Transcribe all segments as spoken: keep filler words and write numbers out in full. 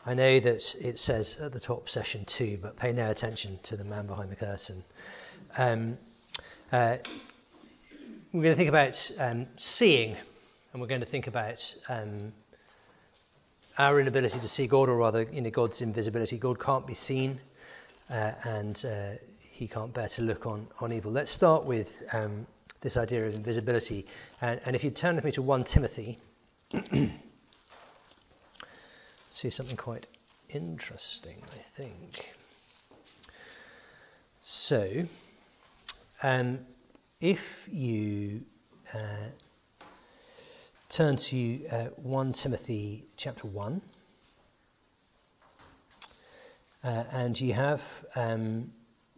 I know that it says at the top session two, but pay no attention to the man behind the curtain. Um, uh, we're going to think about um, seeing, and we're going to think about um, our inability to see God, or rather, you know, God's invisibility. God can't be seen, uh, and uh, he can't bear to look on, on evil. Let's start with um, this idea of invisibility. And, and if you turn with me to First Timothy, see something quite interesting, I think. So, um, if you uh, turn to uh, First Timothy chapter one, uh, and you have, um,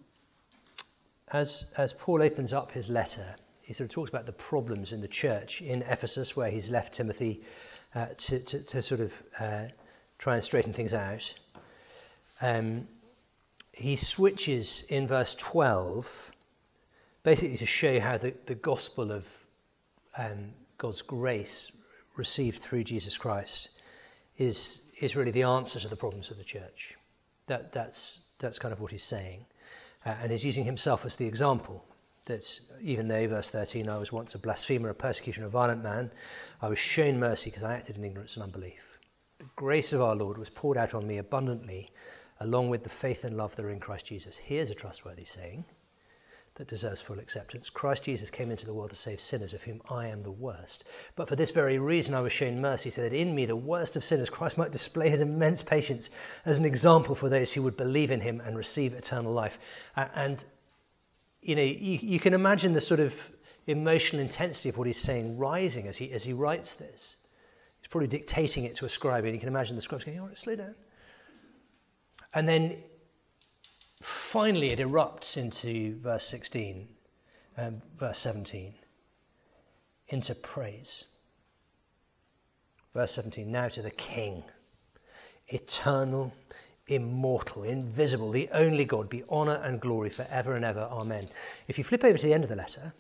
as as Paul opens up his letter, he sort of talks about the problems in the church in Ephesus, where he's left Timothy uh, to, to to sort of uh, try and straighten things out. Um, he switches in verse twelve, basically to show how the, the gospel of um, God's grace received through Jesus Christ is is really the answer to the problems of the church. That that's that's kind of what he's saying, uh, and he's using himself as the example. That even though, verse thirteen, I was once a blasphemer, a persecutor, and a violent man, I was shown mercy because I acted in ignorance and unbelief. The grace of our Lord was poured out on me abundantly, along with the faith and love that are in Christ Jesus. Here's a trustworthy saying that deserves full acceptance. Christ Jesus came into the world to save sinners, of whom I am the worst. But for this very reason I was shown mercy, so that in me, the worst of sinners, Christ might display his immense patience as an example for those who would believe in him and receive eternal life. Uh, and, you know, you, you can imagine the sort of emotional intensity of what he's saying rising as he as he writes this. He's probably dictating it to a scribe, and you can imagine the scribe going, all right, slow down. And then finally it erupts into verse sixteen, um, verse seventeen, into praise. Verse seventeen, now to the King, eternal, immortal, invisible, the only God, be honour and glory forever and ever. Amen. If you flip over to the end of the letter,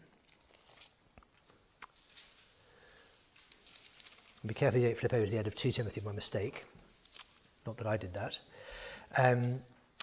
and be careful you don't flip over to the end of Second Timothy by mistake. Not that I did that. Um,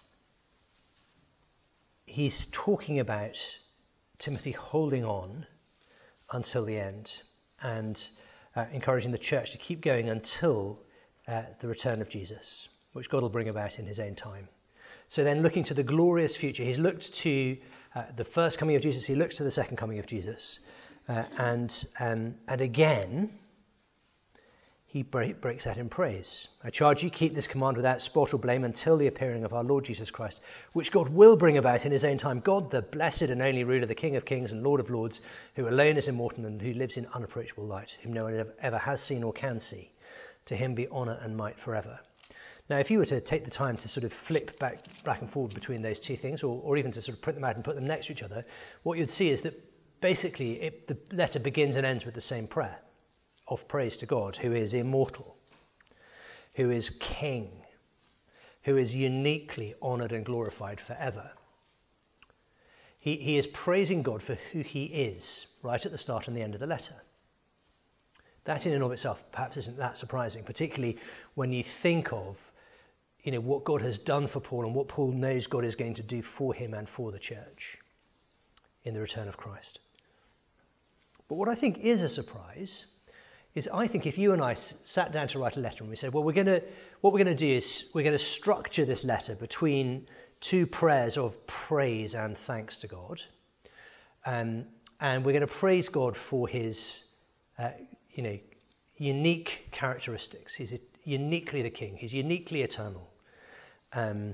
he's talking about Timothy holding on until the end and uh, encouraging the church to keep going until uh, the return of Jesus, which God will bring about in his own time. So then, looking to the glorious future, he's looked to uh, the first coming of Jesus, he looks to the second coming of Jesus, uh, and um, and again he break, breaks out in praise. I charge you, keep this command without spot or blame until the appearing of our Lord Jesus Christ, which God will bring about in his own time. God, the blessed and only ruler, the King of kings and Lord of lords, who alone is immortal and who lives in unapproachable light, whom no one ever, ever has seen or can see. To him be honour and might forever. Now, if you were to take the time to sort of flip back, back and forward between those two things, or, or even to sort of print them out and put them next to each other, what you'd see is that basically it, the letter begins and ends with the same prayer of praise to God, who is immortal, who is King, who is uniquely honoured and glorified forever. He, he is praising God for who he is, right at the start and the end of the letter. That in and of itself perhaps isn't that surprising, particularly when you think of, you know, what God has done for Paul and what Paul knows God is going to do for him and for the church in the return of Christ. But what I think is a surprise is I think if you and I sat down to write a letter and we said, well, we're going to, what we're going to do is we're going to structure this letter between two prayers of praise and thanks to God. Um, and we're going to praise God for his, uh, you know, unique characteristics. He's uniquely the King. He's uniquely eternal. Um,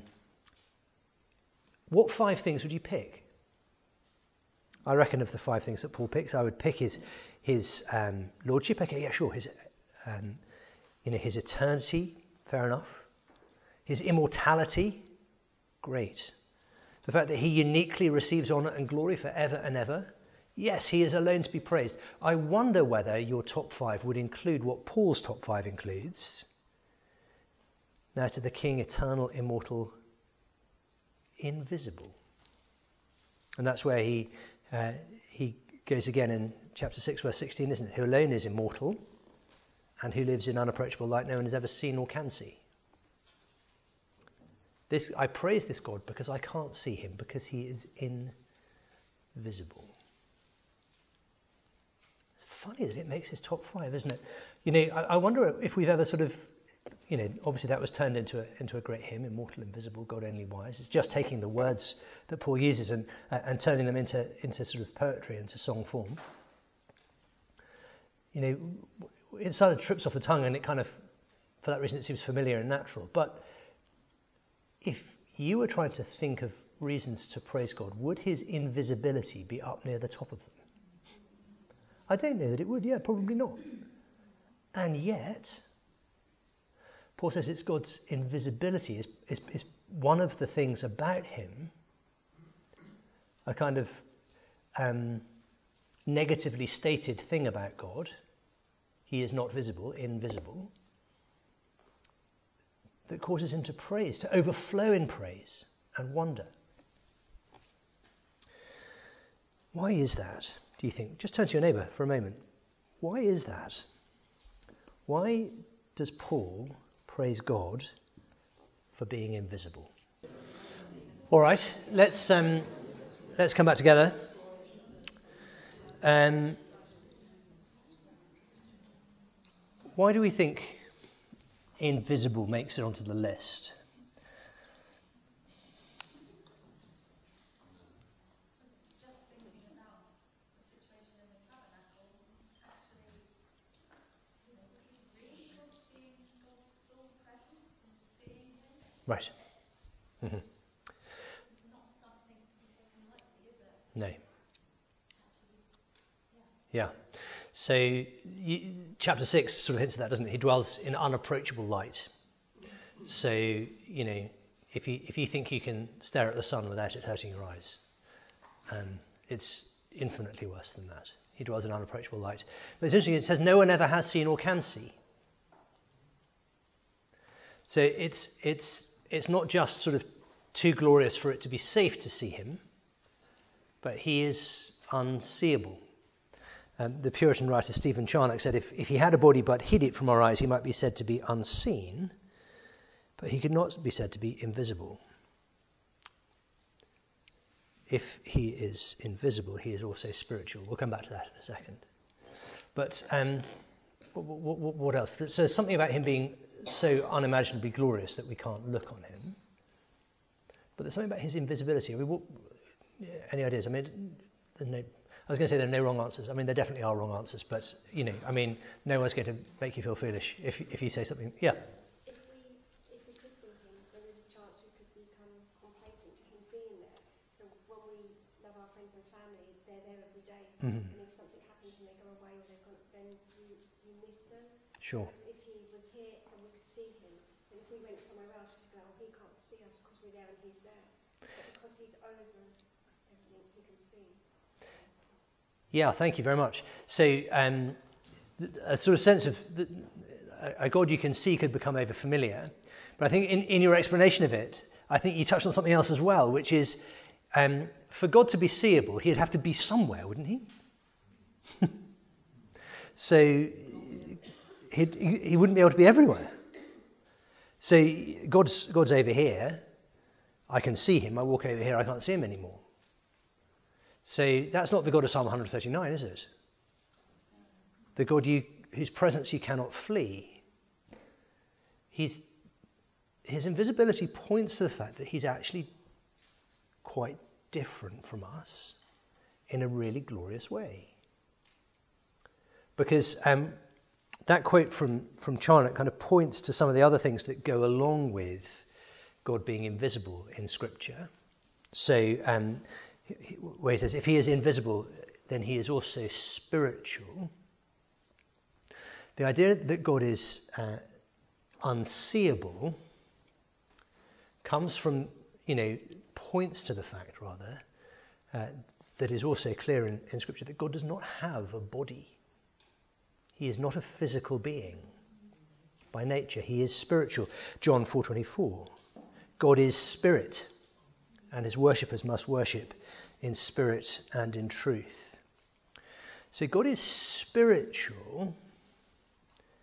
what five things would you pick? I reckon of the five things that Paul picks, I would pick his his um, lordship. Okay, yeah, sure. His, um, you know, his eternity. Fair enough. His immortality. Great. The fact that he uniquely receives honour and glory forever and ever. Yes, he is alone to be praised. I wonder whether your top five would include what Paul's top five includes. Now to the King, eternal, immortal, invisible. And that's where he uh, he goes again in chapter six, verse sixteen, isn't it? Who alone is immortal and who lives in unapproachable light no one has ever seen or can see. This I praise this God because I can't see him, because he is invisible. Funny that it makes his top five, isn't it? You know, I, I wonder if we've ever sort of, you know, obviously that was turned into a, into a great hymn, Immortal, Invisible, God Only Wise. It's just taking the words that Paul uses and uh, and turning them into into sort of poetry, into song form. You know, it sort of trips off the tongue, and it kind of, for that reason, it seems familiar and natural. But if you were trying to think of reasons to praise God, would his invisibility be up near the top of them? I don't know that it would. Yeah, probably not. And yet, Paul says it's God's invisibility is, is, is one of the things about him, a kind of um, negatively stated thing about God. He is not visible, invisible, that causes him to praise, to overflow in praise and wonder. Why is that, do you think? Just turn to your neighbour for a moment. Why is that? Why does Paul praise God for being invisible? All right, let's um, let's come back together. Um, why do we think invisible makes it onto the list? Right. Mm-hmm. No. Yeah. So you, chapter six sort of hints at that, doesn't it? He dwells in unapproachable light. So, you know, if you if you think you can stare at the sun without it hurting your eyes, um, it's infinitely worse than that. He dwells in unapproachable light. But it's interesting, it says no one ever has seen or can see. So it's it's it's not just sort of too glorious for it to be safe to see him, but he is unseeable. Um, the Puritan writer Stephen Charnock said if, if he had a body but hid it from our eyes, he might be said to be unseen, but he could not be said to be invisible. If he is invisible, he is also spiritual. We'll come back to that in a second. But um, what, what, what else? So there's something about him being so unimaginably glorious that we can't look on him. But there's something about his invisibility. I mean, what, any ideas? I mean, there's no, I was going to say there are no wrong answers. I mean, there definitely are wrong answers. But, you know, I mean, no one's going to make you feel foolish if if you say something. Yeah. If we if we could see him, then there's a chance we could become complacent to him being there. So when we love our friends and family, they're there every day. Mm-hmm. And if something happens and they go away or they're gone, then you, you miss them. Sure. Whereas if he was here and we could see him, then if we went somewhere else, we could go, oh, he can't see us because we're there and he's there. But because he's over everything, he can see. Yeah, thank you very much. So um, a sort of sense of the, a God you can see could become over familiar. But I think in, in your explanation of it, I think you touched on something else as well, which is um, for God to be seeable, he'd have to be somewhere, wouldn't he? So he'd, he wouldn't be able to be everywhere. So God's God's over here. I can see him. I walk over here. I can't see him anymore. So that's not the God of Psalm one thirty-nine, is it? The God you, whose presence you cannot flee. He's, his invisibility points to the fact that he's actually quite different from us in a really glorious way. Because um, that quote from, from Charnock kind of points to some of the other things that go along with God being invisible in Scripture. So, um, where he says, if he is invisible, then he is also spiritual. The idea that God is uh, unseeable comes from, you know, points to the fact, rather, uh, that is also clear in, in Scripture, that God does not have a body. He is not a physical being. By nature, he is spiritual. John four twenty-four. God is spirit, and his worshippers must worship in spirit and in truth. So God is spiritual.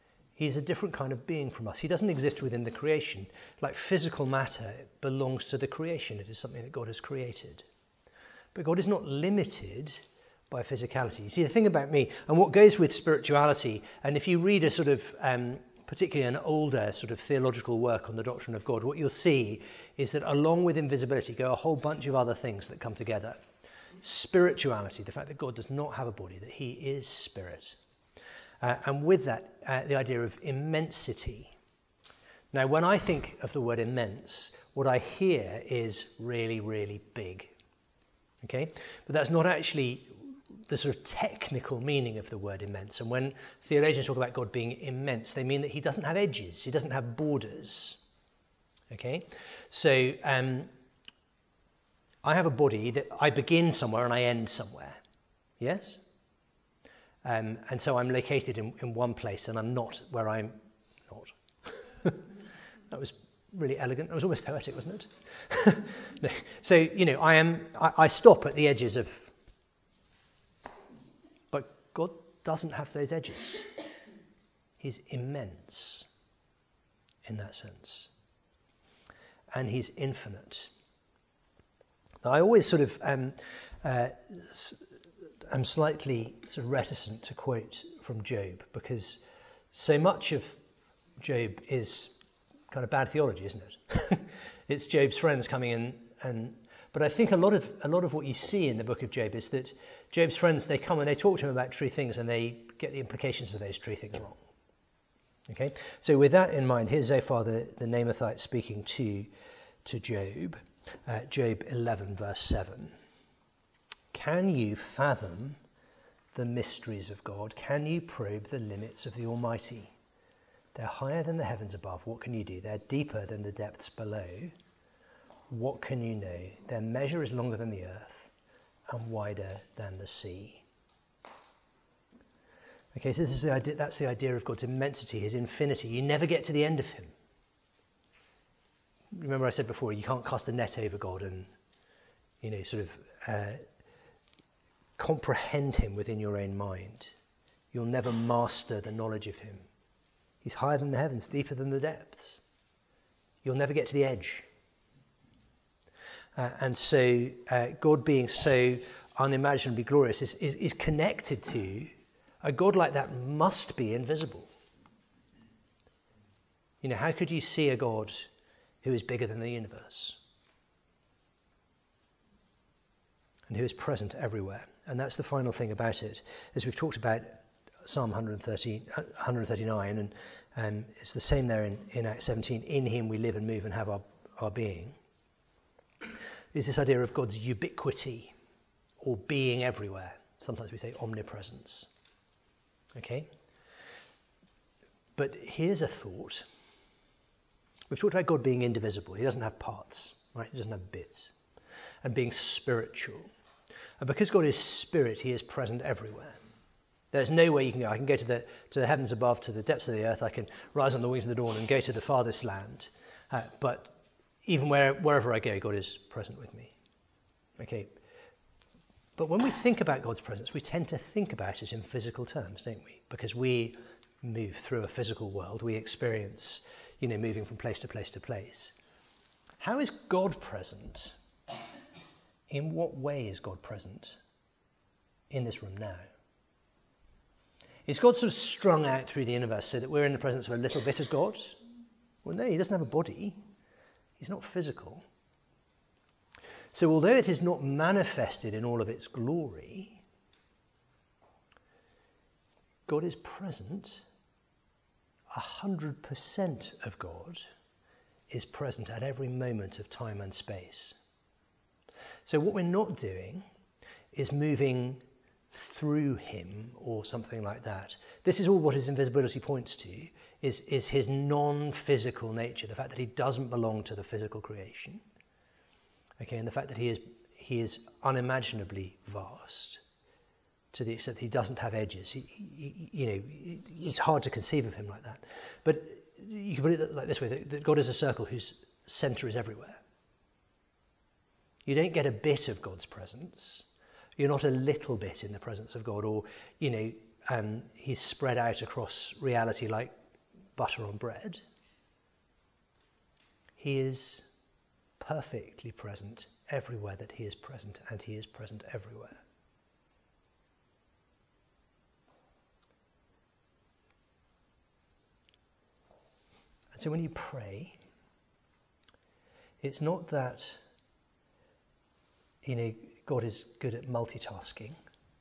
He's a different kind of being from us. He doesn't exist within the creation. Like physical matter, it belongs to the creation. It is something that God has created. But God is not limited by physicality. You see, the thing about me, and what goes with spirituality, and if you read a sort of, um, particularly an older sort of theological work on the doctrine of God, what you'll see is that along with invisibility go a whole bunch of other things that come together. Spirituality, the fact that God does not have a body, that he is spirit. Uh, and with that, uh, the idea of immensity. Now, when I think of the word immense, what I hear is really, really big. Okay? But that's not actually the sort of technical meaning of the word immense. And when theologians talk about God being immense, they mean that he doesn't have edges, he doesn't have borders. Okay? So um, I have a body that I begin somewhere and I end somewhere. Yes? Um, and so I'm located in, in one place and I'm not where I'm not. That was really elegant. It was almost poetic, wasn't it? No. So, you know, I am. I, I stop at the edges of. But God doesn't have those edges. He's immense in that sense. And he's infinite. Now, I always sort of um, uh, I'm slightly sort of reticent to quote from Job because so much of Job is kind of bad theology, isn't it? It's Job's friends coming in, and but I think a lot of a lot of what you see in the book of Job is that Job's friends, they come and they talk to him about true things and they get the implications of those true things wrong. Okay, so with that in mind, here's Zophar the, the Naamathite speaking to to Job, uh, Job eleven verse seven. Can you fathom the mysteries of God? Can you probe the limits of the Almighty? They're higher than the heavens above. What can you do? They're deeper than the depths below. What can you know? Their measure is longer than the earth and wider than the sea. Okay, so this is the idea, that's the idea of God's immensity, his infinity. You never get to the end of him. Remember I said before, you can't cast a net over God and, you know, sort of uh, comprehend him within your own mind. You'll never master the knowledge of him. He's higher than the heavens, deeper than the depths. You'll never get to the edge. Uh, and so uh, God being so unimaginably glorious is, is, is connected to a God like that must be invisible. You know, how could you see a God who is bigger than the universe? And who is present everywhere. And that's the final thing about it. As we've talked about Psalm one thirty-nine, and um, it's the same there in, in Acts seventeen. In him we live and move and have our, our being. Is this idea of God's ubiquity or being everywhere. Sometimes we say omnipresence. Okay? But here's a thought. We've talked about God being indivisible. He doesn't have parts, right? He doesn't have bits. And being spiritual. And because God is spirit, he is present everywhere. There's no way you can go. I can go to the to the heavens above, to the depths of the earth. I can rise on the wings of the dawn and go to the farthest land. Uh, but even where, wherever I go, God is present with me. Okay. But when we think about God's presence, we tend to think about it in physical terms, don't we? Because we move through a physical world. We experience, you know, moving from place to place to place. How is God present? In what way is God present in this room now? Is God sort of strung out through the universe so that we're in the presence of a little bit of God? Well, no, he doesn't have a body. He's not physical. So although it is not manifested in all of its glory, God is present. A hundred percent of God is present at every moment of time and space. So what we're not doing is moving through him or something like that. This is all what his invisibility points to, is, is his non-physical nature, the fact that he doesn't belong to the physical creation. Okay, and the fact that he is he is unimaginably vast to the extent that he doesn't have edges. He, he, you know, it's hard to conceive of him like that. But you can put it like this way, that, that God is a circle whose centre is everywhere. You don't get a bit of God's presence. You're not a little bit in the presence of God, or, you know, um, he's spread out across reality like butter on bread. He is perfectly present everywhere that he is present, and he is present everywhere. And so when you pray, it's not that, you know, God is good at multitasking.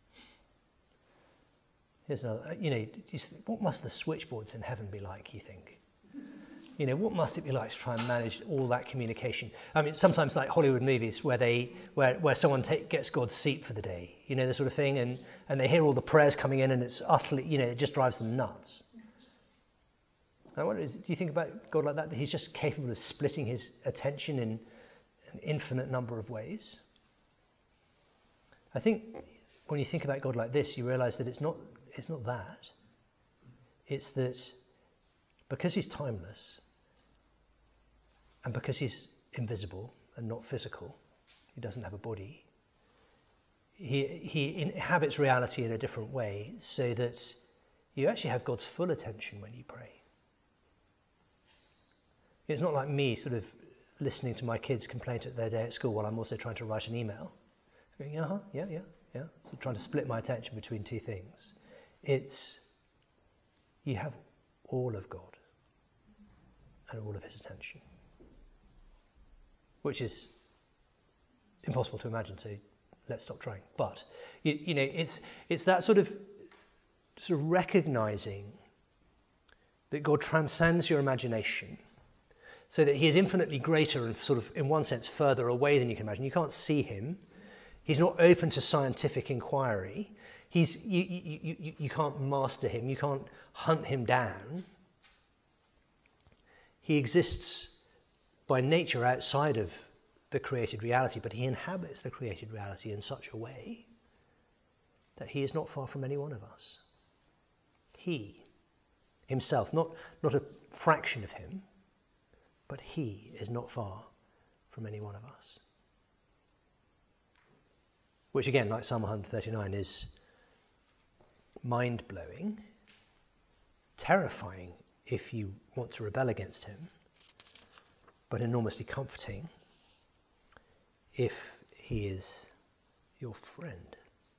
Here's another, you know, what must the switchboards in heaven be like, you think? You know, what must it be like to try and manage all that communication? I mean, sometimes like Hollywood movies where they, where, where someone take, gets God's seat for the day, you know, the sort of thing, and, and they hear all the prayers coming in, and it's utterly, you know, it just drives them nuts. I wonder, do you think about God like that, that he's just capable of splitting his attention in an infinite number of ways? I think when you think about God like this, you realize that it's not, it's not that. It's that because he's timeless, and because he's invisible and not physical, he doesn't have a body, he, he inhabits reality in a different way, so that you actually have God's full attention when you pray. It's not like me sort of listening to my kids complain at their day at school while I'm also trying to write an email. Going, uh-huh, yeah, yeah, yeah. So trying to split my attention between two things. It's, you have all of God and all of his attention, which is impossible to imagine, so let's stop trying. But, you, you know, it's it's that sort of, sort of recognizing that God transcends your imagination, so that he is infinitely greater and sort of, in one sense, further away than you can imagine. You can't see him. He's not open to scientific inquiry. He's, you, you, you, you can't master him. You can't hunt him down. He exists by nature outside of the created reality, but he inhabits the created reality in such a way that he is not far from any one of us. He, himself, not, not a fraction of him, but he is not far from any one of us. Which again, like Psalm one thirty-nine, is mind-blowing, terrifying if you want to rebel against him, but enormously comforting if he is your friend.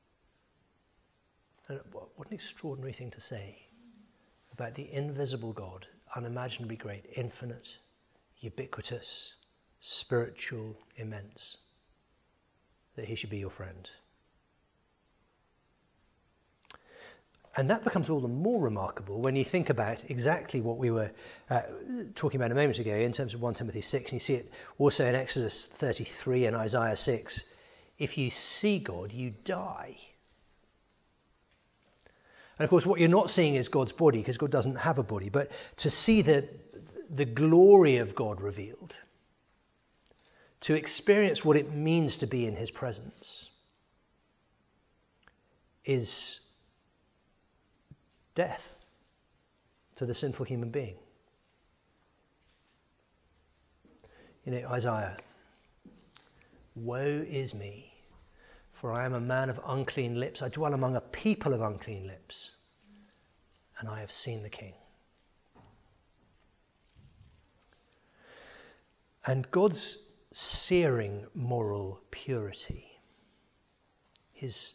And what an extraordinary thing to say about the invisible God, unimaginably great, infinite, ubiquitous, spiritual, immense, that he should be your friend. And that becomes all the more remarkable when you think about exactly what we were uh, talking about a moment ago in terms of First Timothy six, and you see it also in Exodus thirty-three and Isaiah six. If you see God, you die. And of course, what you're not seeing is God's body, because God doesn't have a body, but to see the, the glory of God revealed, to experience what it means to be in his presence, is death to the sinful human being. You know, Isaiah, woe is me, for I am a man of unclean lips. I dwell among a people of unclean lips, and I have seen the King. And God's searing moral purity, his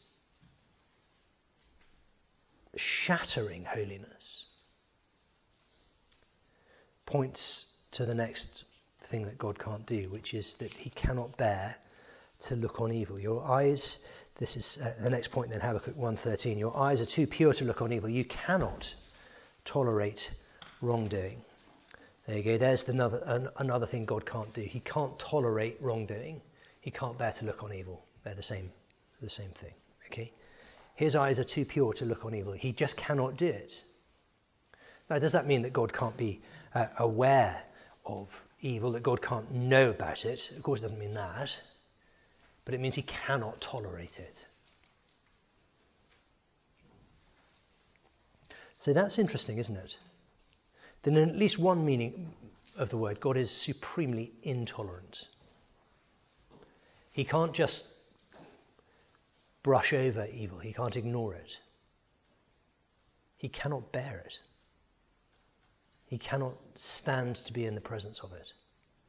shattering holiness, points to the next thing that God can't do, which is that he cannot bear to look on evil. Your eyes, this is uh, the next point then, Habakkuk one thirteen, your eyes are too pure to look on evil. You cannot tolerate wrongdoing. There you go. There's the another, an, another thing God can't do. He can't tolerate wrongdoing. He can't bear to look on evil. They're the same, the same thing. Okay. His eyes are too pure to look on evil. He just cannot do it. Now, does that mean that God can't be uh, aware of evil, that God can't know about it? Of course, it doesn't mean that. But it means he cannot tolerate it. So that's interesting, isn't it? Then in at least one meaning of the word, God is supremely intolerant. He can't just brush over evil. He can't ignore it. He cannot bear it. He cannot stand to be in the presence of it.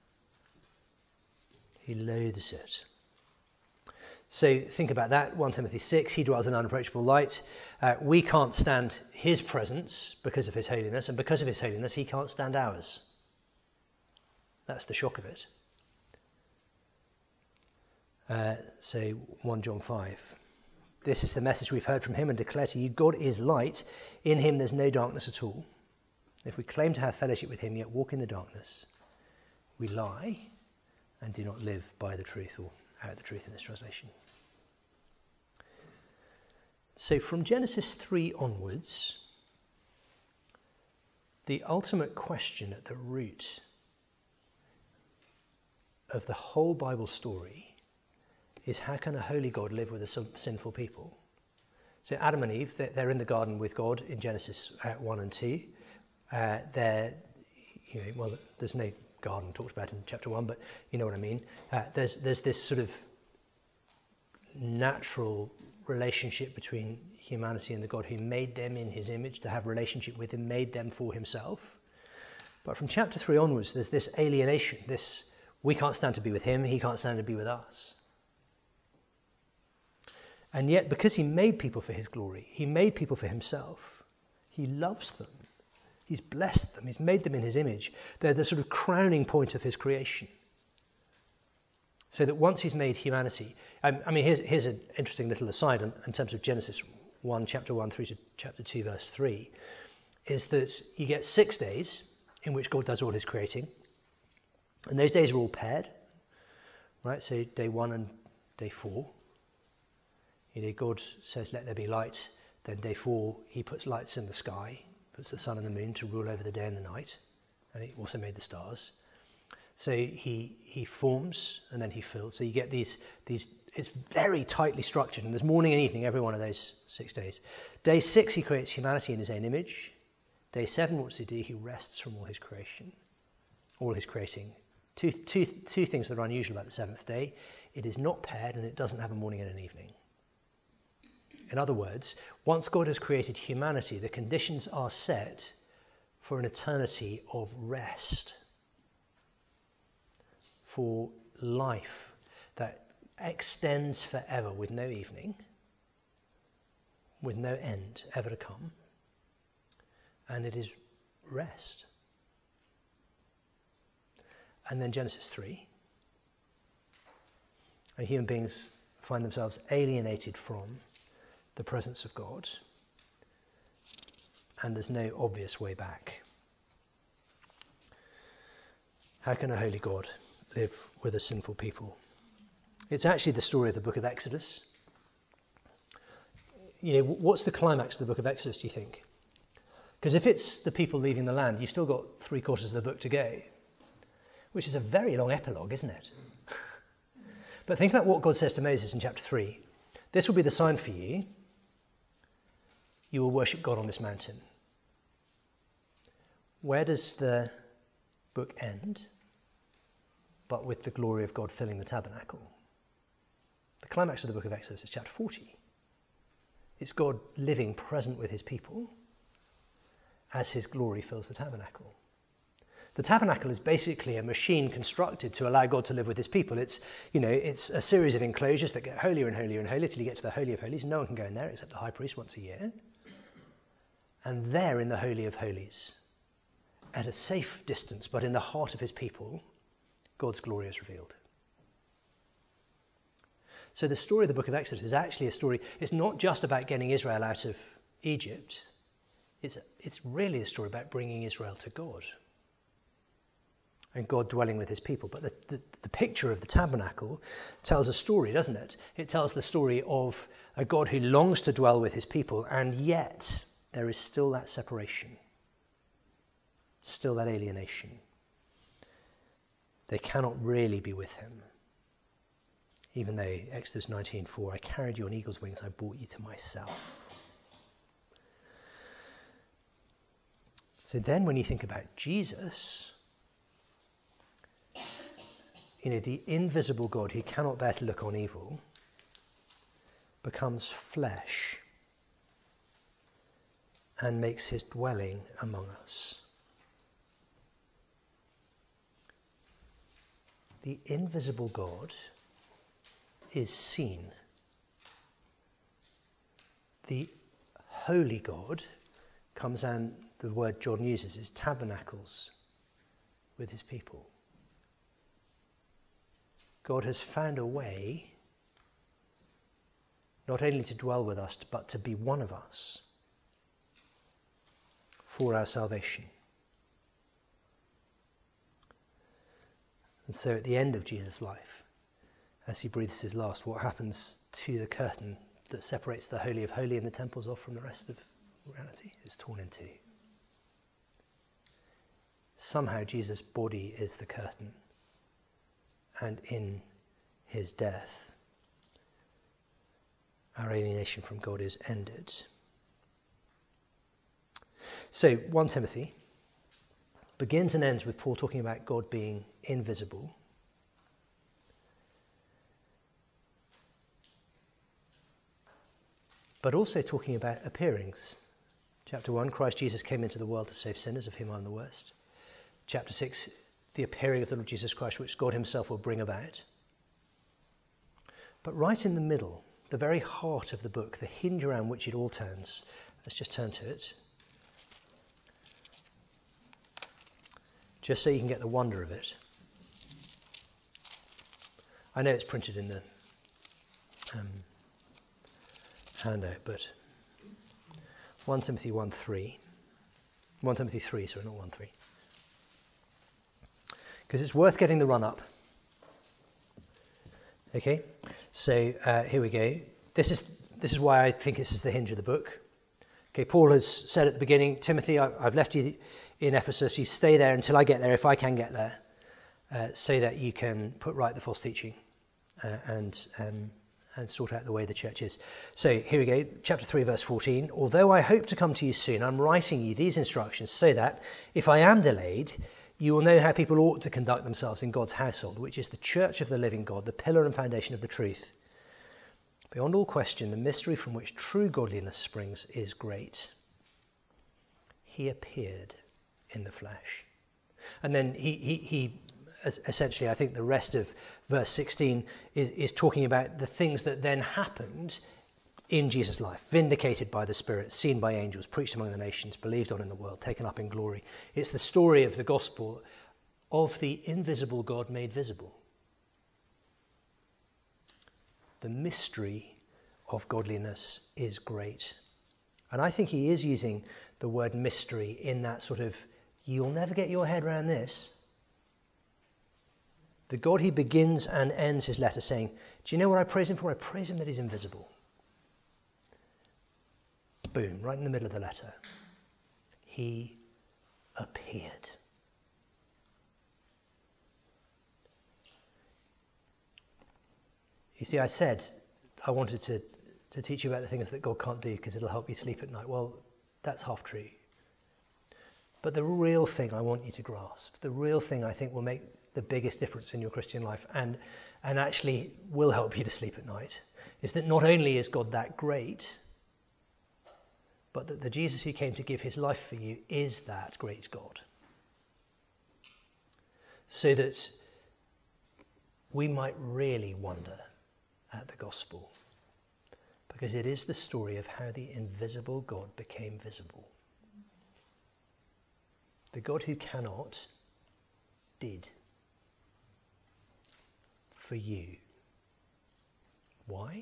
He loathes it. So think about that. First Timothy six, he dwells in unapproachable light. Uh, we can't stand his presence because of his holiness, and because of his holiness, he can't stand ours. That's the shock of it. Uh, so First John five. This is the message we've heard from him and declare to you. God is light. In him there's no darkness at all. If we claim to have fellowship with him, yet walk in the darkness, we lie and do not live by the truth, or out the truth in this translation. So from Genesis three onwards, the ultimate question at the root of the whole Bible story is, how can a holy God live with a sinful people? So Adam and Eve, they're in the garden with God in Genesis one and two. Uh, they're, you know, well, there's no garden talked about in chapter one, but you know what I mean. Uh, there's there's this sort of natural relationship between humanity and the God who made them in his image to have relationship with him, made them for himself. But from chapter three onwards, there's this alienation, this we can't stand to be with him, he can't stand to be with us. And yet, because he made people for his glory, he made people for himself, he loves them. He's blessed them. He's made them in his image. They're the sort of crowning point of his creation. So that once he's made humanity, um, I mean, here's, here's an interesting little aside in, in terms of Genesis one, chapter one through to chapter two, verse three, is that you get six days in which God does all his creating. And those days are all paired, right? So day one and day four. You know, God says, let there be light. Then day four, he puts lights in the sky. Puts the sun and the moon to rule over the day and the night, and he also made the stars. So he he forms and then he fills. So you get these these. It's very tightly structured, and there's morning and evening every one of those six days. Day six, he creates humanity in his own image. Day seven, what does he do? He rests from all his creation, all his creating. Two two two things that are unusual about the seventh day: it is not paired, and it doesn't have a morning and an evening. In other words, once God has created humanity, the conditions are set for an eternity of rest, for life that extends forever with no evening, with no end ever to come, and it is rest. And then Genesis three, and human beings find themselves alienated from the presence of God, and there's no obvious way back. How can a holy God live with a sinful people? It's actually the story of the book of Exodus. You know, what's the climax of the book of Exodus, do you think? Because if it's the people leaving the land, you've still got three quarters of the book to go, which is a very long epilogue, isn't it? But think about what God says to Moses in chapter three. This will be the sign for you. You will worship God on this mountain. Where does the book end? But with the glory of God filling the tabernacle. The climax of the book of Exodus is chapter forty. It's God living present with his people as his glory fills the tabernacle. The tabernacle is basically a machine constructed to allow God to live with his people. It's, you know, it's a series of enclosures that get holier and holier and holier till you get to the Holy of Holies. No one can go in there except the high priest once a year. And there in the Holy of Holies, at a safe distance, but in the heart of his people, God's glory is revealed. So the story of the book of Exodus is actually a story, it's not just about getting Israel out of Egypt. It's, it's really a story about bringing Israel to God. And God dwelling with his people. But the, the, the picture of the tabernacle tells a story, doesn't it? It tells the story of a God who longs to dwell with his people, and yet there is still that separation, still that alienation. They cannot really be with him. Even though, Exodus nineteen four, I carried you on eagle's wings, I brought you to myself. So then when you think about Jesus, you know, the invisible God who cannot bear to look on evil becomes flesh and makes his dwelling among us. the invisible God is seen. The holy God comes, and the word John uses is tabernacles with his people. God has found a way not only to dwell with us, but to be one of us for our salvation. And so at the end of Jesus' life, as he breathes his last, what happens to the curtain that separates the Holy of Holy in the temples off from the rest of reality is torn in two. Somehow Jesus' body is the curtain, and in his death, our alienation from God is ended. So, First Timothy begins and ends with Paul talking about God being invisible. But also talking about appearings. Chapter one, Christ Jesus came into the world to save sinners, of whom I'm the worst. Chapter six, the appearing of the Lord Jesus Christ, which God himself will bring about. But right in the middle, the very heart of the book, the hinge around which it all turns, let's just turn to it, just so you can get the wonder of it. I know it's printed in the um, handout, but First Timothy one three, First Timothy three, sorry, not one three, because it's worth getting the run up. Okay, so uh, here we go. This is this is why I think this is the hinge of the book. Okay, Paul has said at the beginning, Timothy, I, I've left you in Ephesus. You stay there until I get there, if I can get there, uh, so that you can put right the false teaching uh, and um, and sort out the way the church is. So here we go, chapter three, verse fourteen. Although I hope to come to you soon, I'm writing you these instructions so that, if I am delayed, you will know how people ought to conduct themselves in God's household, which is the church of the living God, the pillar and foundation of the truth. Beyond all question, the mystery from which true godliness springs is great. He appeared in the flesh. And then he, he, he essentially, I think the rest of verse sixteen is, is talking about the things that then happened in Jesus' life, vindicated by the Spirit, seen by angels, preached among the nations, believed on in the world, taken up in glory. It's the story of the gospel of the invisible God made visible. The mystery of godliness is great. And I think he is using the word mystery in that sort of, you'll never get your head around this. The God he begins and ends his letter saying, do you know what I praise him for? I praise him that he's invisible. Boom, right in the middle of the letter. He appeared. You see, I said I wanted to, to teach you about the things that God can't do because it'll help you sleep at night. Well, that's half true. But the real thing I want you to grasp, the real thing I think will make the biggest difference in your Christian life and, and actually will help you to sleep at night, is that not only is God that great, but that the Jesus who came to give his life for you is that great God. So that we might really wonder at the gospel, because it is the story of how the invisible God became visible. The God who cannot did for you. Why?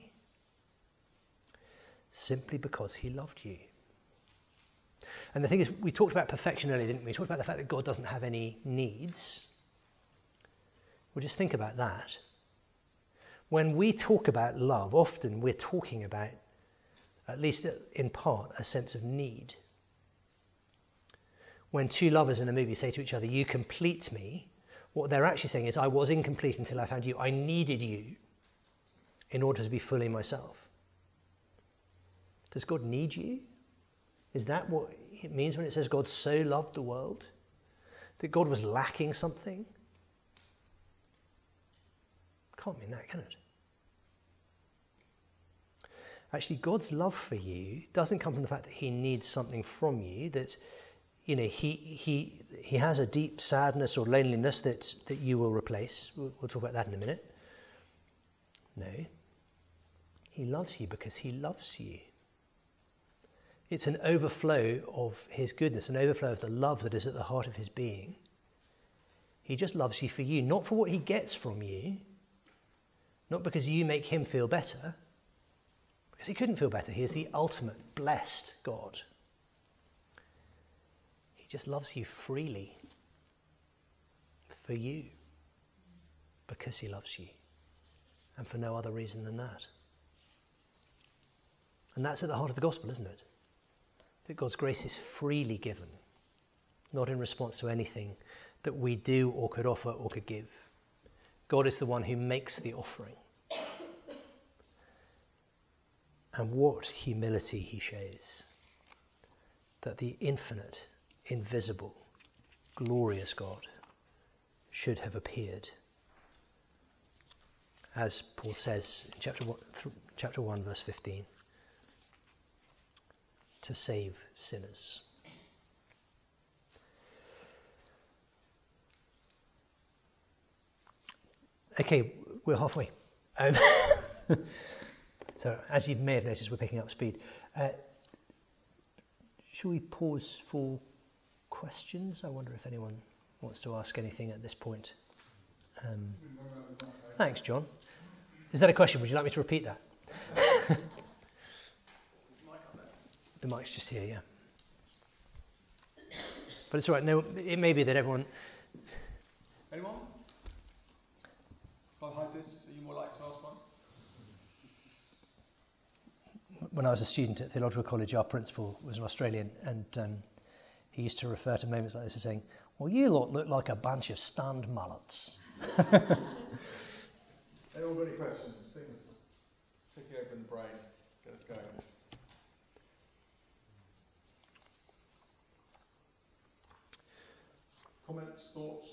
Simply because he loved you. And the thing is, we talked about perfection earlier, didn't we? We talked about the fact that God doesn't have any needs. Well, just think about that. When we talk about love, often we're talking about, at least in part, a sense of need. When two lovers in a movie say to each other, you complete me, what they're actually saying is, I was incomplete until I found you. I needed you in order to be fully myself. Does God need you? Is that what it means when it says God so loved the world? That God was lacking something? Can't mean that, can it? Actually, God's love for you doesn't come from the fact that he needs something from you, that you know, he he he has a deep sadness or loneliness that that you will replace. We'll, we'll talk about that in a minute. No. He loves you because he loves you. It's an overflow of his goodness, an overflow of the love that is at the heart of his being. He just loves you for you, not for what he gets from you, not because you make him feel better, because he couldn't feel better. He is the ultimate blessed God. He just loves you freely for you, because he loves you, and for no other reason than that. And that's at the heart of the gospel, isn't it? That God's grace is freely given, not in response to anything that we do or could offer or could give. God is the one who makes the offering. And what humility he shows. That the infinite, invisible, glorious God should have appeared. As Paul says in chapter one, chapter one verse fifteen. To save sinners. Okay, we're halfway. Um, so, as you may have noticed, we're picking up speed. Uh, shall we pause for questions? I wonder if anyone wants to ask anything at this point. Um, thanks, John. Is that a question? Would you like me to repeat that? The mic's just here, yeah. But it's all right. No, it may be that everyone... Anyone? I'll hide this. Are you more likely to ask one? When I was a student at Theological College, our principal was an Australian, and um, he used to refer to moments like this as saying, well, you lot look like a bunch of stunned mullets. Anyone got any questions? Things ticking over in the brain. Get us going. Comments, thoughts?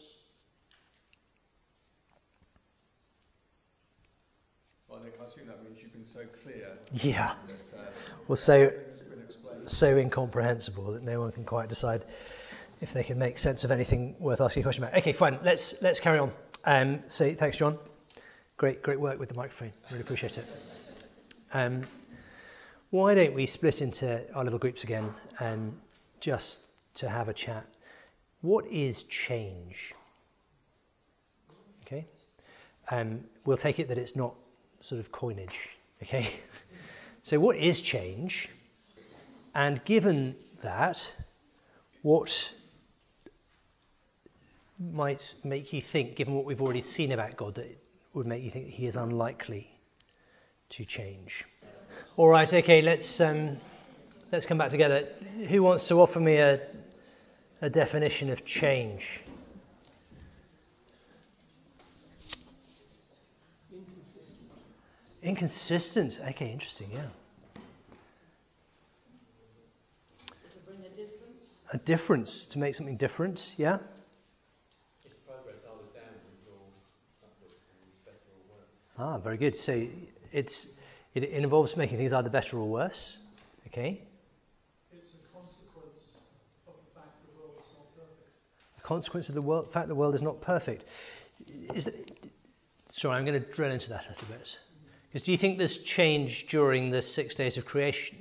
Well, Nick, I assume that means you've been so clear. Yeah. That, uh, well, so been so incomprehensible that no one can quite decide if they can make sense of anything worth asking a question about. Okay, fine. Let's let's carry on. Um, so thanks, John. Great great work with the microphone. Really appreciate it. Um, why don't we split into our little groups again, um, just to have a chat. What is change? Okay. Um, we'll take it that it's not sort of coinage. Okay. So what is change? And given that, what might make you think, given what we've already seen about God, that it would make you think that he is unlikely to change? All right. Okay. Let's um, let's come back together. Who wants to offer me a A definition of change? Inconsistent. Inconsistent. Okay, interesting, yeah. To bring a difference. A difference, to make something different, yeah? It's progress either downwards or upwards, and better or worse. Ah, very good. So it's it, it involves making things either better or worse. Okay. Consequence of the world, fact the world is not perfect. Is that, sorry, I'm going to drill into that a little bit. Because do you think there's change during the six days of creation?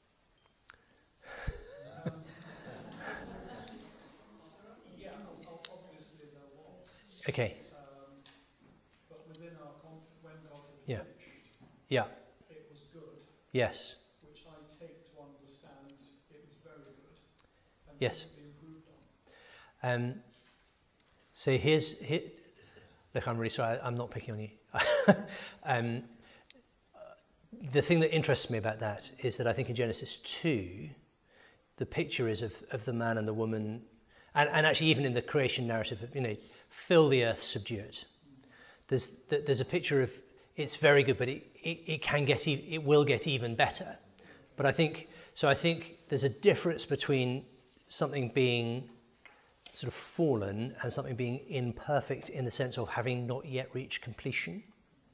Um, yeah, obviously there was. Okay. Um, but within our context, when God had Yeah. finished, Yeah. it was good. Yes. Which I take to understand it was very good. And Yes. couldn't be improved on. Um, so here's, here, look, I'm really sorry, I'm not picking on you. um, the thing that interests me about that is that I think in Genesis two, the picture is of, of the man and the woman, and, and actually even in the creation narrative, you know, fill the earth, subdue it. There's there's a picture of it's very good, but it, it, it can get e- it will get even better. But I think so. I think there's a difference between something being sort of fallen and something being imperfect in the sense of having not yet reached completion.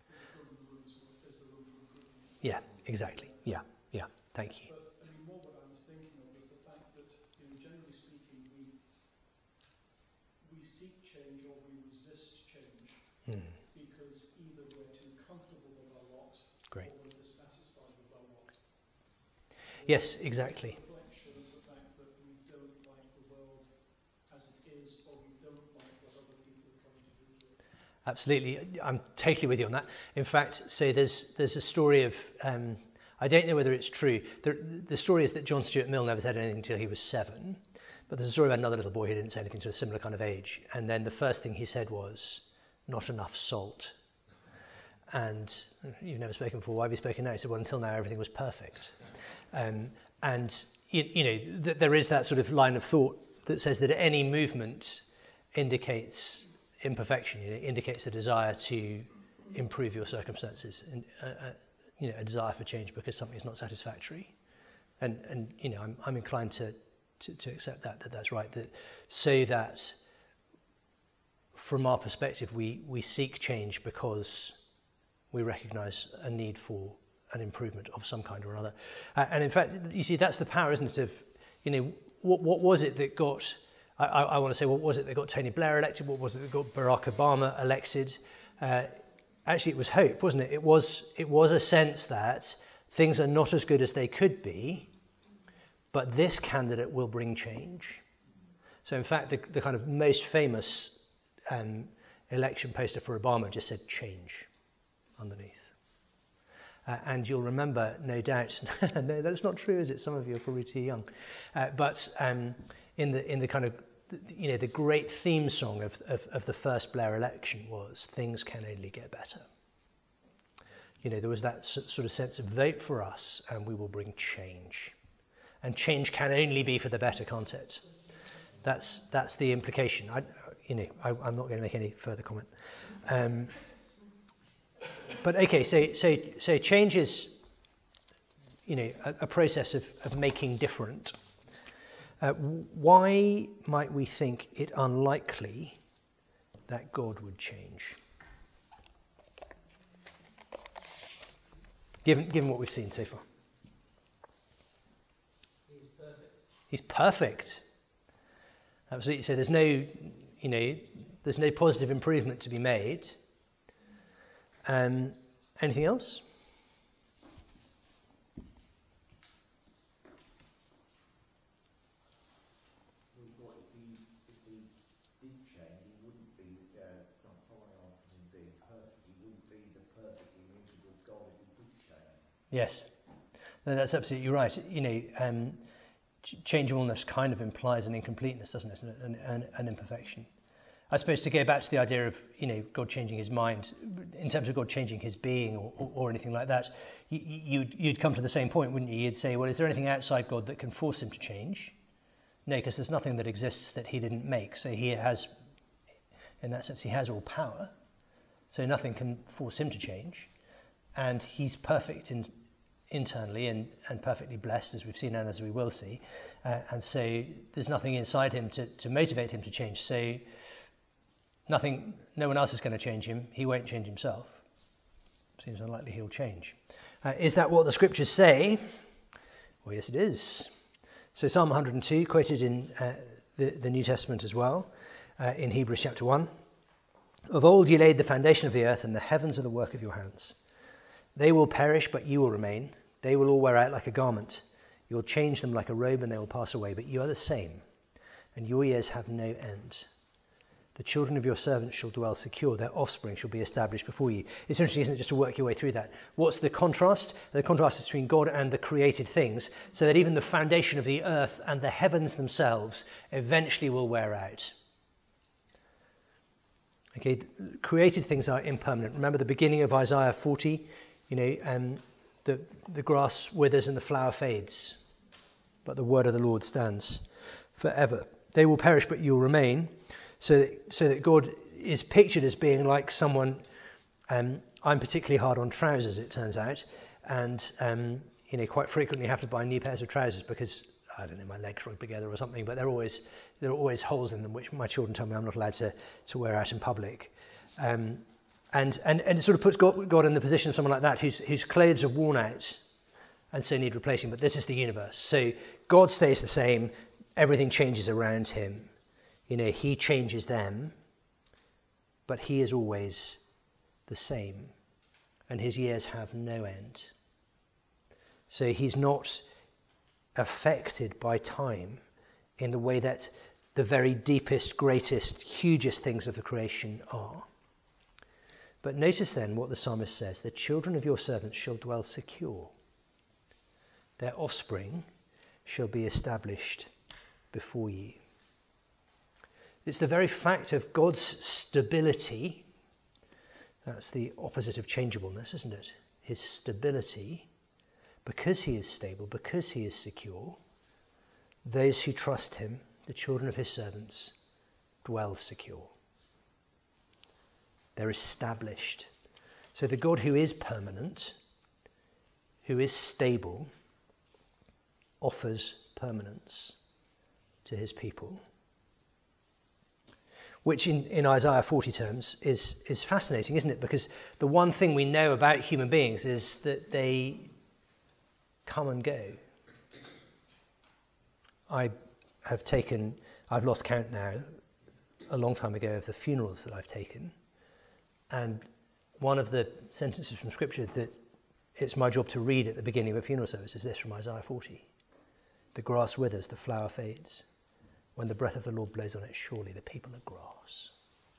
Yeah, exactly. Yeah, yeah. Thank you. But I mean, more what I was thinking of was the fact that, you know, generally speaking, Yes, exactly. reflection of the fact that we don't like the world as it is, or we don't like what other people are trying to do to it. Absolutely, I'm totally with you on that. In fact, so there's there's a story of, um, I don't know whether it's true. The, the story is that John Stuart Mill never said anything until he was seven, but there's a story about another little boy who didn't say anything to a similar kind of age, and then the first thing he said was, "Not enough salt." And you've never spoken before, why have you spoken now? He said, well, until now everything was perfect. Um, and, you, you know, th- there is that sort of line of thought that says that any movement indicates imperfection, you know, indicates a desire to improve your circumstances, and uh, uh, you know, a desire for change because something is not satisfactory. And, and you know, I'm, I'm inclined to, to, to accept that, that that's right, that so that from our perspective, we, we seek change because we recognise a need for an improvement of some kind or another. Uh, and in fact, you see, that's the power, isn't it, of, you know, what, what was it that got, I, I, I want to say, what was it that got Tony Blair elected? What was it that got Barack Obama elected? Uh, actually, it was hope, wasn't it? It was, it was a sense that things are not as good as they could be, but this candidate will bring change. So in fact, the, the kind of most famous um, election poster for Obama just said change underneath. Uh, and you'll remember, no doubt, no, that's not true, is it? Some of you are probably too young. Uh, but um, in the in the kind of, you know, the great theme song of, of, of the first Blair election was, things can only get better. You know, there was that sort of sense of vote for us and we will bring change. And change can only be for the better, can't it? That's, that's the implication. I, you know, I, I'm not going to make any further comment. Um, But okay, so so so change is, you know, a, a process of, of making different. Uh, why might we think it unlikely that God would change? Given given what we've seen so far. He's perfect. He's perfect. Absolutely. So there's no, you know, there's no positive improvement to be made. Um, anything else? We thought if he, if he did change, he wouldn't be, uh, not following on from him being perfect, he wouldn't be the perfect immutable God if he did change. Yes. No, that's absolutely right. You know, um, ch- changeableness kind of implies an incompleteness, doesn't it? An, an, an imperfection. I suppose to go back to the idea of, you know, God changing his mind, in terms of God changing his being or, or, or anything like that, you, you'd, you'd come to the same point, wouldn't you? You'd say, well, is there anything outside God that can force him to change? No, because there's nothing that exists that he didn't make. So he has, in that sense, he has all power. So nothing can force him to change. And he's perfect in, internally and, and perfectly blessed, as we've seen and as we will see. Uh, and so there's nothing inside him to, to motivate him to change. So Nothing, no one else is going to change him. He won't change himself. Seems unlikely he'll change. Uh, is that what the scriptures say? Well, yes, it is. So Psalm one hundred two, quoted in uh, the, the New Testament as well, uh, in Hebrews chapter one. Of old you laid the foundation of the earth, and the heavens are the work of your hands. They will perish, but you will remain. They will all wear out like a garment. You'll change them like a robe, and they will pass away. But you are the same, and your years have no end. The children of your servants shall dwell secure. Their offspring shall be established before you. It's interesting, isn't it, just to work your way through that. What's the contrast? The contrast is between God and the created things, so that even the foundation of the earth and the heavens themselves eventually will wear out. Okay, created things are impermanent. Remember the beginning of Isaiah forty? You know, um, the, the grass withers and the flower fades, but the word of the Lord stands forever. They will perish, but you'll remain. So that, so that God is pictured as being like someone, um, I'm particularly hard on trousers, it turns out, and um, you know, quite frequently have to buy new pairs of trousers because, I don't know, my legs shrunk together or something, but there are always, there are always holes in them, which my children tell me I'm not allowed to, to wear out in public. Um, and, and, and it sort of puts God, God in the position of someone like that, whose, whose clothes are worn out and so need replacing, but this is the universe. So God stays the same, everything changes around him. You know, he changes them, but he is always the same, and his years have no end. So he's not affected by time in the way that the very deepest, greatest, hugest things of the creation are. But notice then what the psalmist says: the children of your servants shall dwell secure. Their offspring shall be established before you. It's the very fact of God's stability, that's the opposite of changeableness, isn't it? His stability, because he is stable, because he is secure, those who trust him, the children of his servants, dwell secure. They're established. So the God who is permanent, who is stable, offers permanence to his people. Which in, in Isaiah forty terms is, is fascinating, isn't it? Because the one thing we know about human beings is that they come and go. I have taken, I've lost count now, a long time ago, of the funerals that I've taken. And one of the sentences from Scripture that it's my job to read at the beginning of a funeral service is this from Isaiah forty. The grass withers, the flower fades. When the breath of the Lord blows on it, surely the people are grass.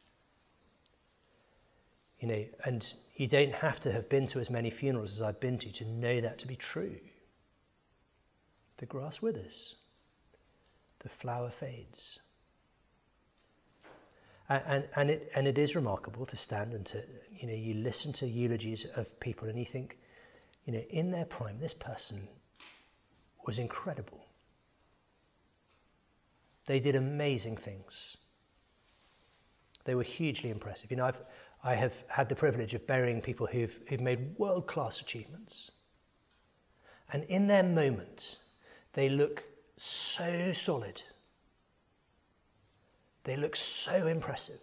You know, and you don't have to have been to as many funerals as I've been to to know that to be true. The grass withers. The flower fades. And, and, and, it, and it is remarkable to stand and to, you know, you listen to eulogies of people and you think, you know, in their prime, this person was incredible. They did amazing things. They were hugely impressive. You know, I've, I have had the privilege of burying people who've, who've made world-class achievements. And in their moment, they look so solid. They look so impressive.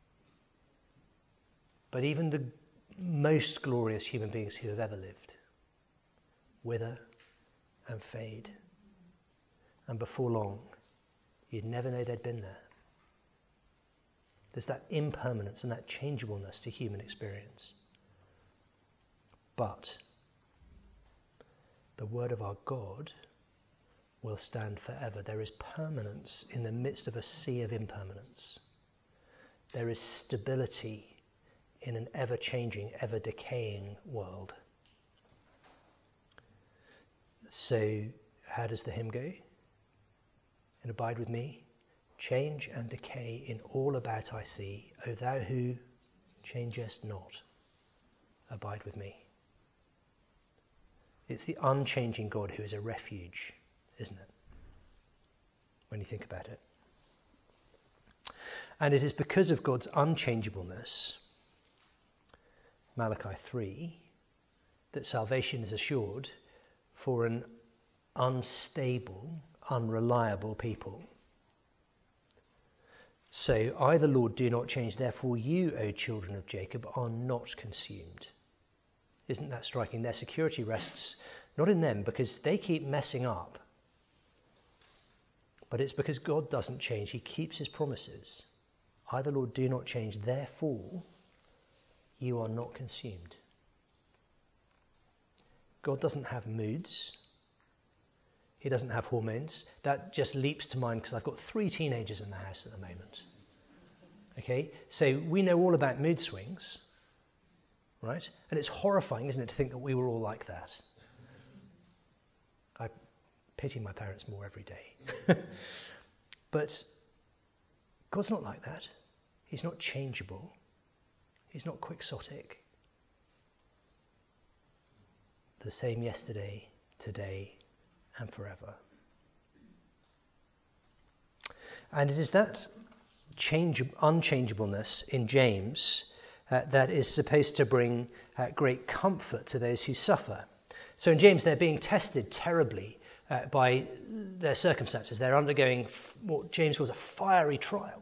But even the most glorious human beings who have ever lived wither and fade. And before long, you'd never know they'd been there. There's that impermanence and that changeableness to human experience. But the word of our God will stand forever. There is permanence in the midst of a sea of impermanence. There is stability in an ever-changing, ever-decaying world. So, how does the hymn go? And abide with me, change and decay in all about I see, O thou who changest not, abide with me. It's the unchanging God who is a refuge, isn't it? When you think about it. And it is because of God's unchangeableness, Malachi three, that salvation is assured for an unstable, unreliable people. So, I, the Lord, do not change. Therefore, you, O children of Jacob, are not consumed. Isn't that striking? Their security rests not in them because they keep messing up. But it's because God doesn't change. He keeps his promises. I, the Lord, do not change. Therefore, you are not consumed. God doesn't have moods. He doesn't have hormones. That just leaps to mind because I've got three teenagers in the house at the moment. Okay, so we know all about mood swings, right? And it's horrifying, isn't it, to think that we were all like that. I pity my parents more every day. But God's not like that. He's not changeable. He's not quixotic. The same yesterday, today, and forever. And it is that change, unchangeableness in James uh, that is supposed to bring uh, great comfort to those who suffer. So in James, they're being tested terribly uh, by their circumstances. They're undergoing f- what James calls a fiery trial.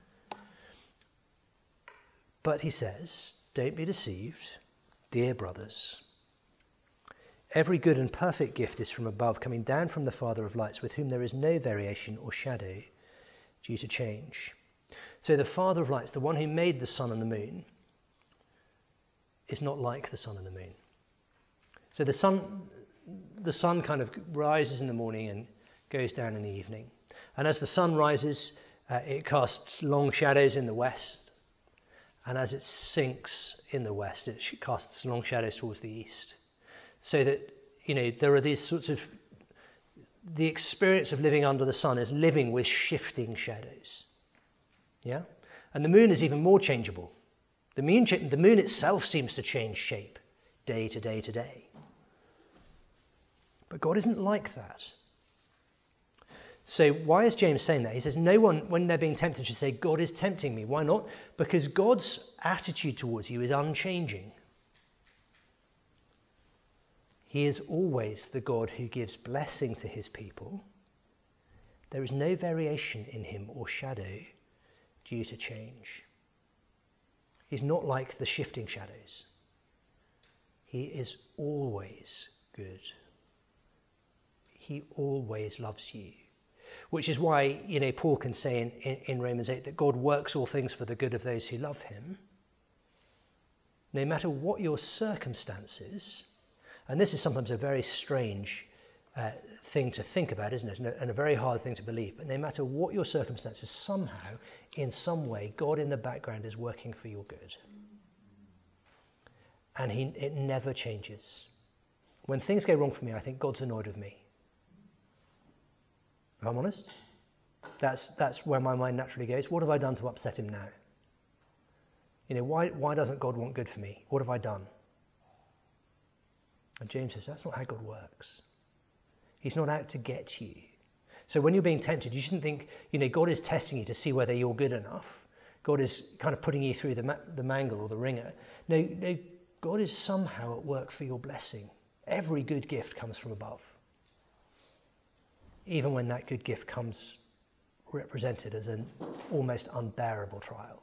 But he says, don't be deceived, dear brothers. Every good and perfect gift is from above, coming down from the Father of lights, with whom there is no variation or shadow due to change. So the Father of lights, the one who made the sun and the moon, is not like the sun and the moon. So the sun, the sun kind of rises in the morning and goes down in the evening. And as the sun rises, uh, it casts long shadows in the west. And as it sinks in the west, it casts long shadows towards the east. So that, you know, there are these sorts of, the experience of living under the sun is living with shifting shadows. Yeah? And the moon is even more changeable. The moon, the moon itself seems to change shape day to day to day. But God isn't like that. So why is James saying that? He says no one, when they're being tempted, should say, God is tempting me. Why not? Because God's attitude towards you is unchanging. He is always the God who gives blessing to his people. There is no variation in him or shadow due to change. He's not like the shifting shadows. He is always good. He always loves you. Which is why, you know, Paul can say in, in, in Romans eight that God works all things for the good of those who love him. No matter what your circumstances, and this is sometimes a very strange uh, thing to think about, isn't it? And a, and a very hard thing to believe. But no matter what your circumstances, somehow, in some way, God in the background is working for your good. And he, it never changes. When things go wrong for me, I think God's annoyed with me. If I'm honest, that's that's where my mind naturally goes. What have I done to upset him now? You know, why why doesn't God want good for me? What have I done? And James says that's not how God works. He's not out to get you. So when you're being tempted, you shouldn't think, you know, God is testing you to see whether you're good enough. God is kind of putting you through the ma- the mangle or the ringer. No, no, God is somehow at work for your blessing. Every good gift comes from above. Even when that good gift comes represented as an almost unbearable trial,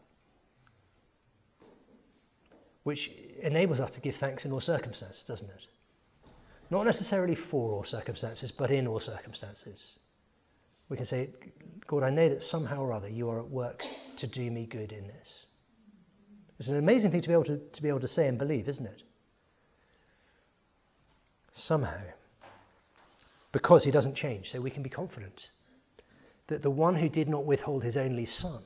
which enables us to give thanks in all circumstances, doesn't it? Not necessarily for all circumstances, but in all circumstances. We can say, God, I know that somehow or other you are at work to do me good in this. It's an amazing thing to be able to, to be able to say and believe, isn't it? Somehow. Because he doesn't change, so we can be confident that the one who did not withhold his only son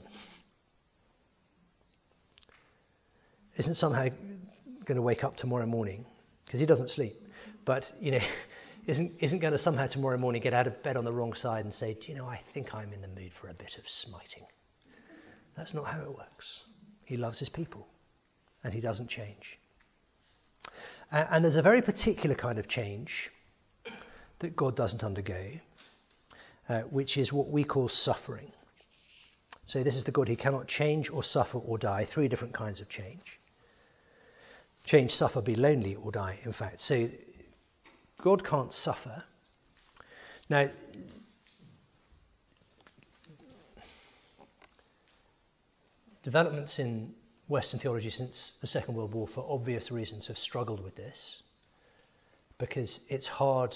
isn't somehow going to wake up tomorrow morning, because he doesn't sleep, but, you know, isn't isn't going to somehow tomorrow morning get out of bed on the wrong side and say, do you know, I think I'm in the mood for a bit of smiting. That's not how it works. He loves his people, and he doesn't change. Uh, and there's a very particular kind of change that God doesn't undergo, uh, which is what we call suffering. So this is the God who cannot change or suffer or die, three different kinds of change. Change, suffer, be lonely or die, in fact. So God can't suffer. Now, developments in Western theology since the Second World War, for obvious reasons, have struggled with this, because it's hard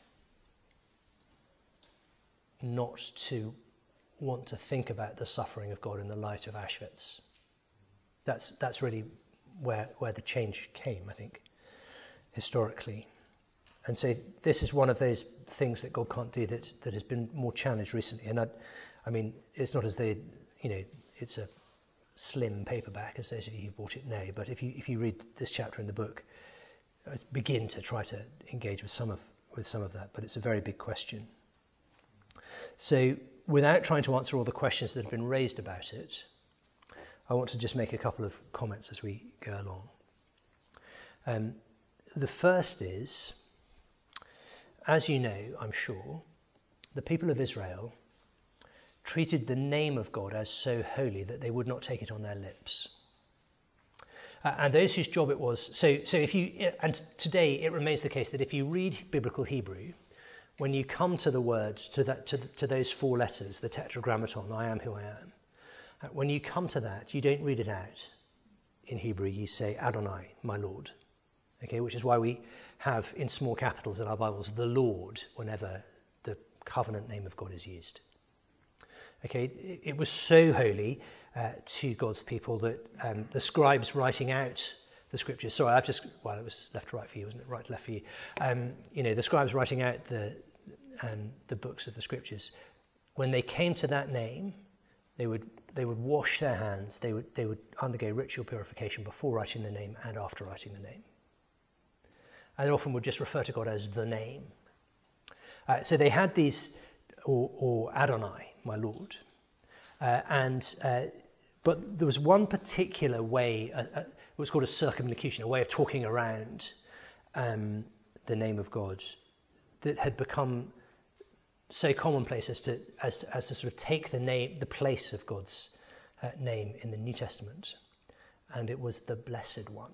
not to want to think about the suffering of God in the light of Auschwitz. That's that's really where where the change came, I think, historically. And so this is one of those things that God can't do that, that has been more challenged recently. And I, I mean, it's not as though, you know, it's a slim paperback, as those of you who bought it know. But if you if you read this chapter in the book, I begin to try to engage with some of with some of that. But it's a very big question. So without trying to answer all the questions that have been raised about it, I want to just make a couple of comments as we go along. Um, the first is, as you know, I'm sure, the people of Israel treated the name of God as so holy that they would not take it on their lips. Uh, and those whose job it was, so so if you, and today it remains the case that if you read biblical Hebrew, when you come to the words, to that, to, to those four letters, the tetragrammaton, I am who I am, uh, when you come to that, you don't read it out in Hebrew, you say Adonai, my Lord. Okay, which is why we have in small capitals in our Bibles, the Lord, whenever the covenant name of God is used. Okay, it, it was so holy uh, to God's people that um, the scribes writing out the scriptures. Sorry, I've just, well, it was left to right for you, wasn't it? Right to left for you. Um, you know, the scribes writing out the um, the books of the scriptures, when they came to that name, they would they would wash their hands. They would they would undergo ritual purification before writing the name and after writing the name. And often would just refer to God as the name. Uh, so they had these, or, or Adonai, my Lord, uh, and uh, but there was one particular way, uh, uh, what's called a circumlocution, a way of talking around um, the name of God that had become so commonplace as to as to, as to sort of take the name, the place of God's uh, name in the New Testament, and it was the Blessed One.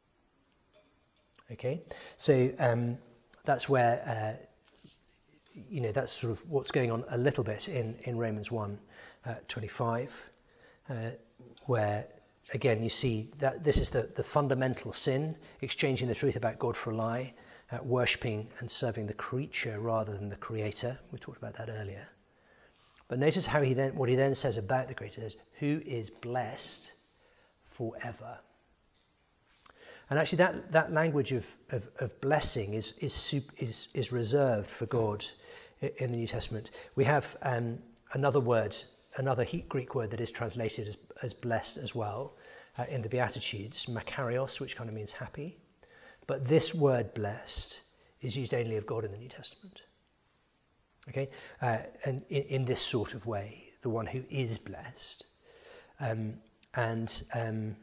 Okay, so um, that's where uh, you know that's sort of what's going on a little bit in in Romans one uh, twenty-five, uh, where again you see that this is the the fundamental sin, exchanging the truth about God for a lie. Uh, worshipping and serving the creature rather than the creator. We talked about that earlier. But notice how he then, what he then says about the creator is, who is blessed forever. And actually that, that language of, of, of blessing is, is, is, is reserved for God in the New Testament. We have um, another word, another Greek word that is translated as, as blessed as well uh, in the Beatitudes, makarios, which kind of means happy. But this word blessed is used only of God in the New Testament. Okay? Uh, and in, in this sort of way, the one who is blessed. Um, and um,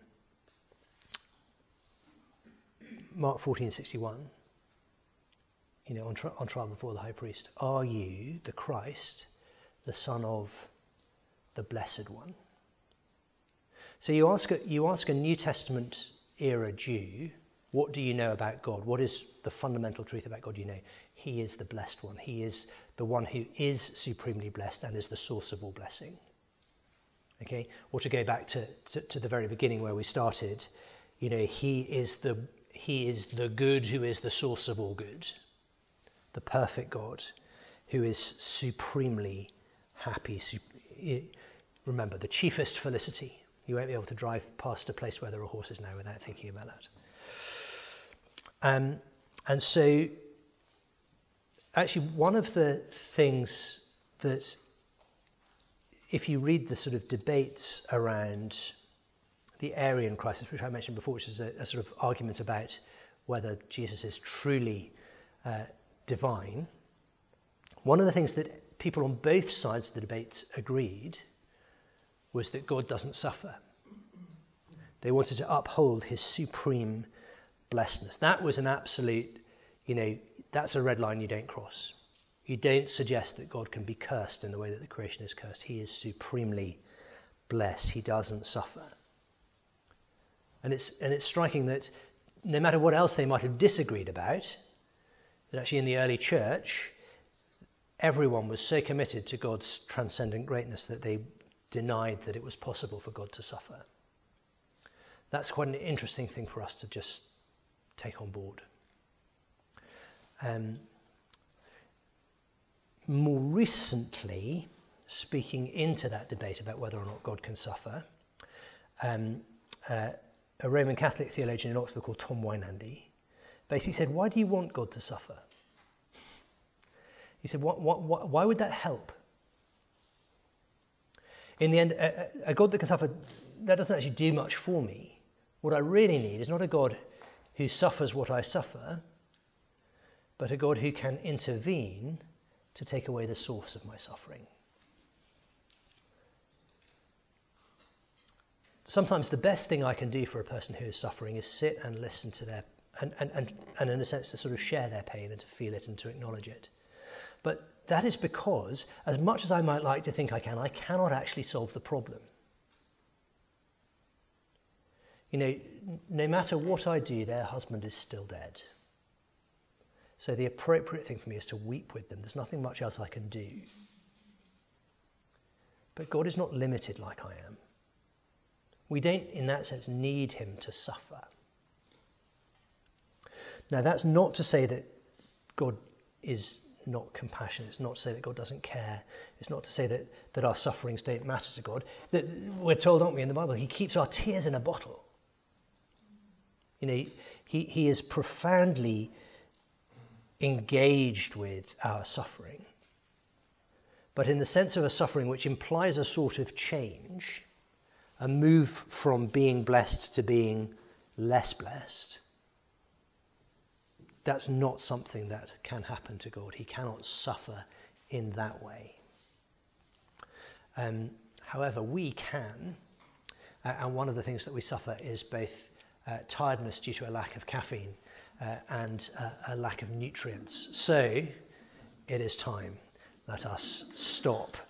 Mark fourteen sixty-one, you know, on, tri- on trial before the high priest. Are you the Christ, the Son of the Blessed One? So you ask a, you ask a New Testament era Jew, what do you know about God? What is the fundamental truth about God you know? He is the blessed one. He is the one who is supremely blessed and is the source of all blessing. Okay? Or to go back to, to, to the very beginning where we started, you know, he is the he is the good who is the source of all good. The perfect God who is supremely happy. Remember, the chiefest felicity. You won't be able to drive past a place where there are horses now without thinking about that. Um, and so, actually, one of the things that, if you read the sort of debates around the Arian crisis, which I mentioned before, which is a, a sort of argument about whether Jesus is truly uh, divine, one of the things that people on both sides of the debate agreed was that God doesn't suffer. They wanted to uphold his supreme blessedness. That was an absolute, you know, that's a red line you don't cross. You don't suggest that God can be cursed in the way that the creation is cursed. He is supremely blessed. He doesn't suffer. And it's and it's striking that no matter what else they might have disagreed about, that actually in the early church, everyone was so committed to God's transcendent greatness that they denied that it was possible for God to suffer. That's quite an interesting thing for us to just take on board. Um, more recently, speaking into that debate about whether or not God can suffer, um, uh, a Roman Catholic theologian in Oxford called Tom Weinandy basically said, why do you want God to suffer? He said, what, what, what, why would that help? In the end, a, a God that can suffer, that doesn't actually do much for me. What I really need is not a God who suffers what I suffer, but a God who can intervene to take away the source of my suffering. Sometimes the best thing I can do for a person who is suffering is sit and listen to their, and, and, and, and in a sense to sort of share their pain and to feel it and to acknowledge it. But that is because, as much as I might like to think I can, I cannot actually solve the problem. You know, no matter what I do, their husband is still dead. So the appropriate thing for me is to weep with them. There's nothing much else I can do. But God is not limited like I am. We don't, in that sense, need him to suffer. Now, that's not to say that God is not compassionate. It's not to say that God doesn't care. It's not to say that, that our sufferings don't matter to God. That we're told, aren't we, in the Bible, he keeps our tears in a bottle. You know, he, he is profoundly engaged with our suffering, but in the sense of a suffering which implies a sort of change, a move from being blessed to being less blessed. That's not something that can happen to God. He cannot suffer in that way. Um, however, we can, uh, and one of the things that we suffer is both uh, tiredness due to a lack of caffeine uh, and uh, a lack of nutrients. So it is time. Let us stop